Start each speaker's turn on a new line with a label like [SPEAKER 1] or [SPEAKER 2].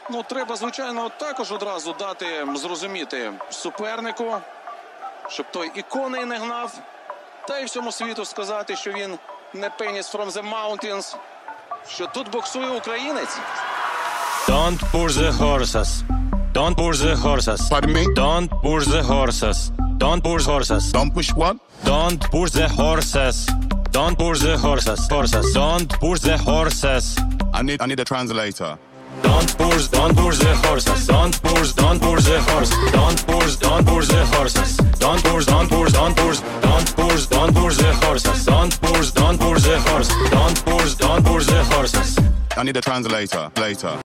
[SPEAKER 1] Ну, треба, звичайно, також одразу дати зрозуміти супернику, щоб той і коней не гнав, та й всьому світу сказати, що він не пеніс from the mountains, що тут боксує українець.
[SPEAKER 2] Don't push the horses. Don't push the horses.
[SPEAKER 3] Pardon me?
[SPEAKER 2] Don't push the horses. Don't push horses.
[SPEAKER 3] Don't push what?
[SPEAKER 2] Don't push the horses. Don't push the horses. Horses. Don't push the horses.
[SPEAKER 3] I need a translator.
[SPEAKER 2] Don't push the horses. Don't push the horse. Don't push the horses. Don't push the horses. Don't push the horse. Don't push the horses.
[SPEAKER 3] I need a translator later.